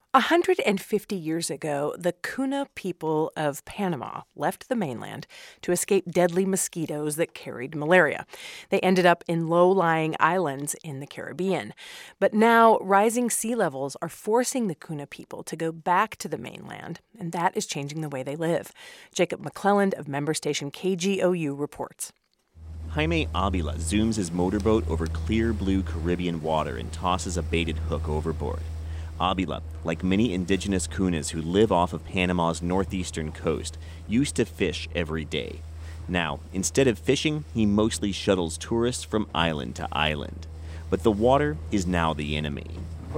150 years ago, the Kuna people of Panama left the mainland to escape deadly mosquitoes that carried malaria. They ended up in low-lying islands in the Caribbean. But now, rising sea levels are forcing the Kuna people to go back to the mainland, and that is changing the way they live. Jacob McClelland of member station KGOU reports. Jaime Avila zooms his motorboat over clear blue Caribbean water and tosses a baited hook overboard. Avila, like many indigenous Kunas who live off of Panama's northeastern coast, used to fish every day. Now, instead of fishing, he mostly shuttles tourists from island to island. But the water is now the enemy.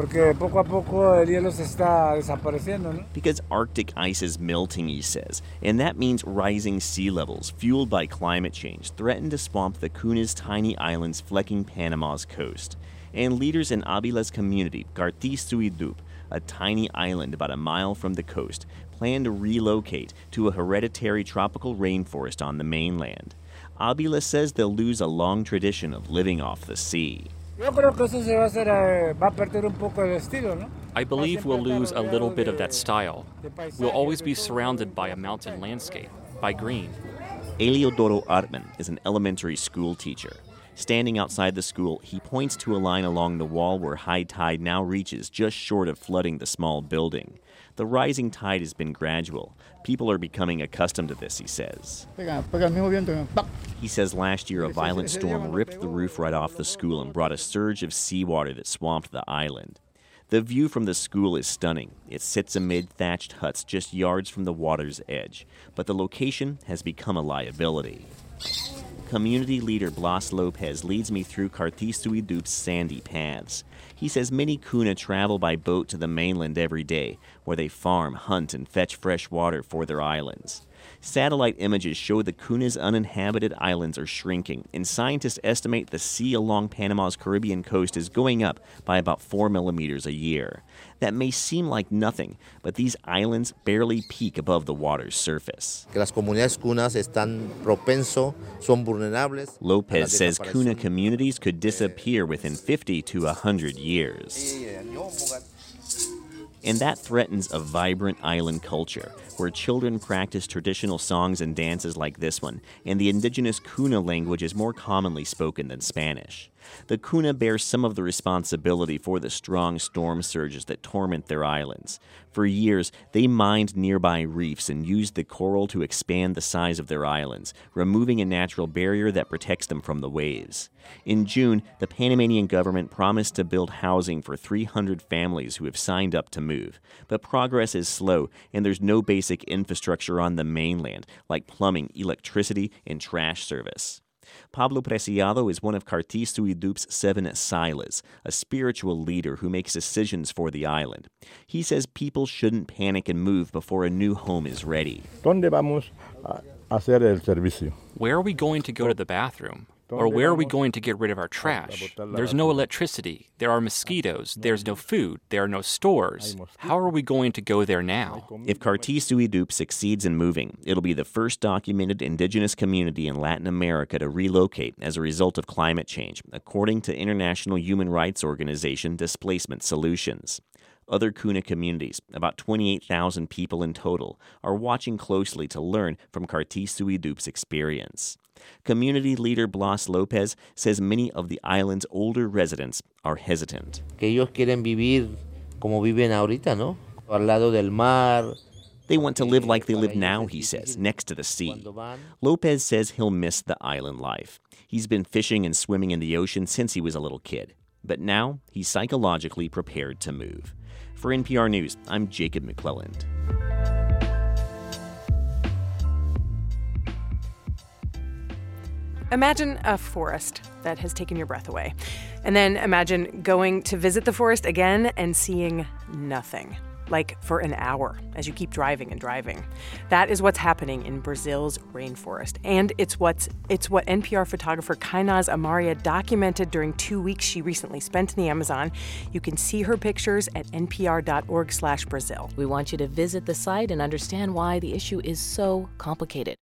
Because Arctic ice is melting, he says, and that means rising sea levels, fueled by climate change, threaten to swamp the Kuna's tiny islands flecking Panama's coast. And leaders in Avila's community, Cartí-Suiddup, a tiny island about a mile from the coast, plan to relocate to a hereditary tropical rainforest on the mainland. Avila says they'll lose a long tradition of living off the sea. I believe we'll lose a little bit of that style. We'll always be surrounded by a mountain landscape, by green. Eliodoro Artman is an elementary school teacher. Standing outside the school, he points to a line along the wall where high tide now reaches just short of flooding the small building. The rising tide has been gradual. People are becoming accustomed to this, he says. He says last year a violent storm ripped the roof right off the school and brought a surge of seawater that swamped the island. The view from the school is stunning. It sits amid thatched huts just yards from the water's edge. But the location has become a liability. Community leader Blas Lopez leads me through Cartí-Suiddup's sandy paths. He says many Kuna travel by boat to the mainland every day, where they farm, hunt, and fetch fresh water for their islands. Satellite images show the Kuna's uninhabited islands are shrinking, and scientists estimate the sea along Panama's Caribbean coast is going up by about 4 millimeters a year. That may seem like nothing, but these islands barely peak above the water's surface. Lopez says Kuna communities could disappear within 50 to 100 years. And that threatens a vibrant island culture, where children practice traditional songs and dances like this one, and the indigenous Kuna language is more commonly spoken than Spanish. The Kuna bear some of the responsibility for the strong storm surges that torment their islands. For years, they mined nearby reefs and used the coral to expand the size of their islands, removing a natural barrier that protects them from the waves. In June, the Panamanian government promised to build housing for 300 families who have signed up to move. But progress is slow, and there's no basic infrastructure on the mainland, like plumbing, electricity, and trash service. Pablo Preciado is one of Cartí-Suiddup's 7 Silas, a spiritual leader who makes decisions for the island. He says people shouldn't panic and move before a new home is ready. Where are we going to go to the bathroom? Or where are we going to get rid of our trash? There's no electricity, there are mosquitoes, there's no food, there are no stores. How are we going to go there now? If Cartí-Suiddup succeeds in moving, it'll be the first documented indigenous community in Latin America to relocate as a result of climate change, according to international human rights organization Displacement Solutions. Other Kuna communities, about 28,000 people in total, are watching closely to learn from Cartí-Suiddup's experience. Community leader Blas Lopez says many of the island's older residents are hesitant. They want to live like they live now, he says, next to the sea. Lopez says he'll miss the island life. He's been fishing and swimming in the ocean since he was a little kid. But now he's psychologically prepared to move. For NPR News, I'm Jacob McClelland. Imagine a forest that has taken your breath away. And then imagine going to visit the forest again and seeing nothing. Like for an hour as you keep driving and driving. That is what's happening in Brazil's rainforest. And it's what NPR photographer Kainaz Amaria documented during 2 weeks she recently spent in the Amazon. You can see her pictures at npr.org/Brazil. We want you to visit the site and understand why the issue is so complicated.